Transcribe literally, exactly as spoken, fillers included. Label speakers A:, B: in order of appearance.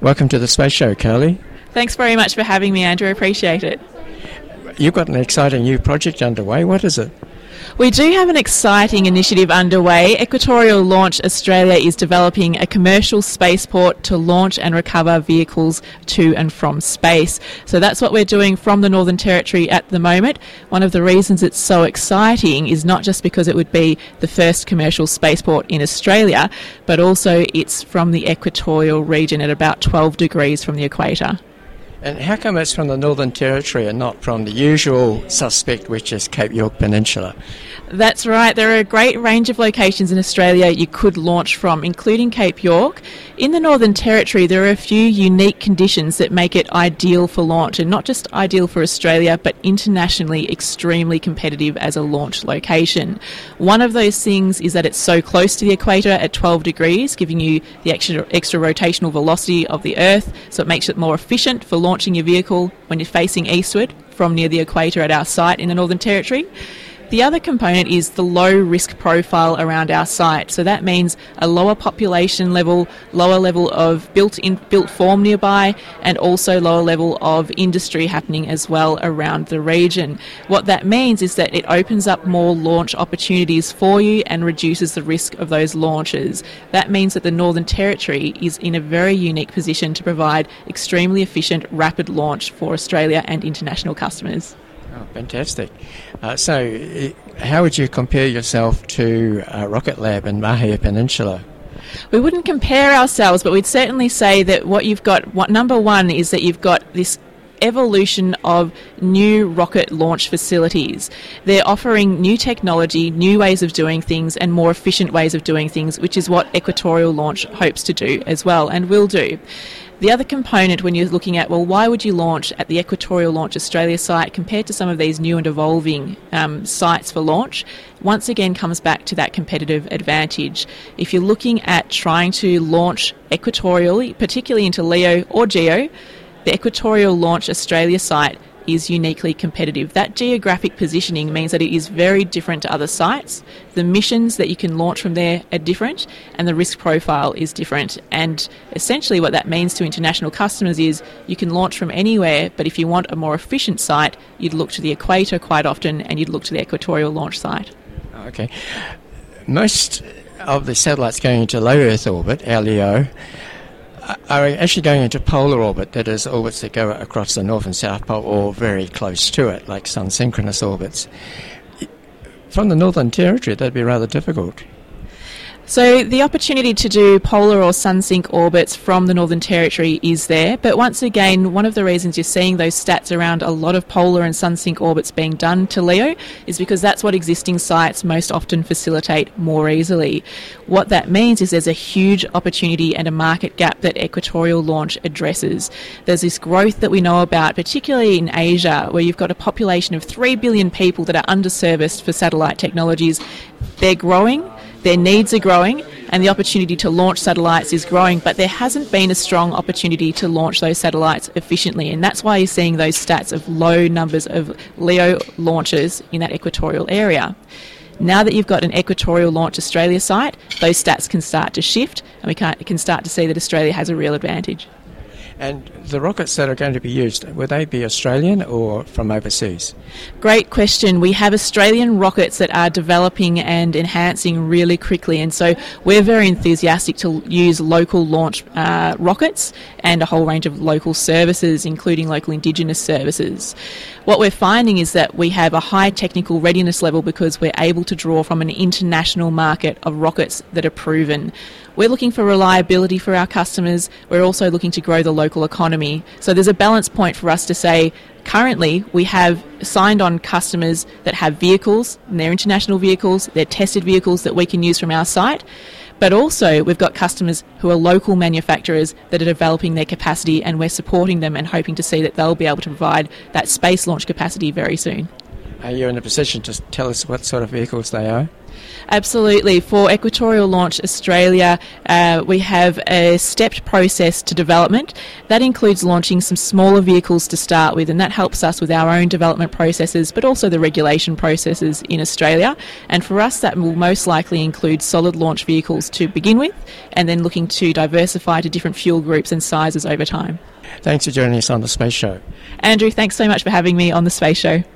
A: Welcome to the Space Show, Carly.
B: Thanks very much for having me, Andrew. I appreciate it.
A: You've got an exciting new project underway. What is it?
B: We do have an exciting initiative underway. Equatorial Launch Australia is developing a commercial spaceport to launch and recover vehicles to and from space. So that's what we're doing from the Northern Territory at the moment. One of the reasons it's so exciting is not just because it would be the first commercial spaceport in Australia, but also it's from the equatorial region at about twelve degrees from the equator.
A: And how come it's from the Northern Territory and not from the usual suspect, which is Cape York Peninsula?
B: That's right. There are a great range of locations in Australia you could launch from, including Cape York. In the Northern Territory, there are a few unique conditions that make it ideal for launch, and not just ideal for Australia, but internationally extremely competitive as a launch location. One of those things is that it's so close to the equator at twelve degrees, giving you the extra, extra rotational velocity of the Earth, so it makes it more efficient for launching your vehicle when you're facing eastward from near the equator at our site in the Northern Territory. The other component is the low risk profile around our site. So that means a lower population level, lower level of built in built form nearby, and also lower level of industry happening as well around the region. What that means is that it opens up more launch opportunities for you and reduces the risk of those launches. That means that the Northern Territory is in a very unique position to provide extremely efficient, rapid launch for Australia and international customers.
A: Oh, fantastic. Uh, so uh, how would you compare yourself to uh, Rocket Lab in Mahia Peninsula?
B: We wouldn't compare ourselves, but we'd certainly say that what you've got, what number one is that you've got this evolution of new rocket launch facilities. They're offering new technology, new ways of doing things, and more efficient ways of doing things, which is what Equatorial Launch hopes to do as well, and will do. The other component when you're looking at, well, why would you launch at the Equatorial Launch Australia site compared to some of these new and evolving um, sites for launch, once again comes back to that competitive advantage. If you're looking at trying to launch equatorially, particularly into LEO or GEO, the Equatorial Launch Australia site is uniquely competitive. That geographic positioning means that it is very different to other sites. The missions that you can launch from there are different, and the risk profile is different. And essentially what that means to international customers is you can launch from anywhere, but if you want a more efficient site, you'd look to the equator quite often, and you'd look to the Equatorial Launch site.
A: Okay. Most of the satellites going into low Earth orbit, L E O, are actually going into polar orbit, that is, orbits that go across the North and South Pole or very close to it, like sun-synchronous orbits. From the Northern Territory, that'd be rather difficult.
B: So the opportunity to do polar or sun-sync orbits from the Northern Territory is there, but once again, one of the reasons you're seeing those stats around a lot of polar and sun-sync orbits being done to LEO is because that's what existing sites most often facilitate more easily. What that means is there's a huge opportunity and a market gap that Equatorial Launch addresses. There's this growth that we know about, particularly in Asia, where you've got a population of three billion people that are underserviced for satellite technologies. They're growing. Their needs are growing, and the opportunity to launch satellites is growing, but there hasn't been a strong opportunity to launch those satellites efficiently, and that's why you're seeing those stats of low numbers of LEO launches in that equatorial area. Now that you've got an Equatorial Launch Australia site, those stats can start to shift, and we can, can start to see that Australia has a real advantage.
A: And the rockets that are going to be used, will they be Australian or from overseas?
B: Great question. We have Australian rockets that are developing and enhancing really quickly, and so we're very enthusiastic to use local launch uh, rockets and a whole range of local services, including local Indigenous services. What we're finding is that we have a high technical readiness level because we're able to draw from an international market of rockets that are proven. We're looking for reliability for our customers. We're also looking to grow the local economy. So there's a balance point for us to say, currently we have signed on customers that have vehicles, and they're international vehicles, they're tested vehicles that we can use from our site. But also we've got customers who are local manufacturers that are developing their capacity, and we're supporting them and hoping to see that they'll be able to provide that space launch capacity very soon.
A: Are you in a position to tell us what sort of vehicles they are?
B: Absolutely. For Equatorial Launch Australia, uh, we have a stepped process to development. That includes launching some smaller vehicles to start with, and that helps us with our own development processes, but also the regulation processes in Australia. And for us, that will most likely include solid launch vehicles to begin with, and then looking to diversify to different fuel groups and sizes over time.
A: Thanks for joining us on The Space Show.
B: Andrew, thanks so much for having me on The Space Show.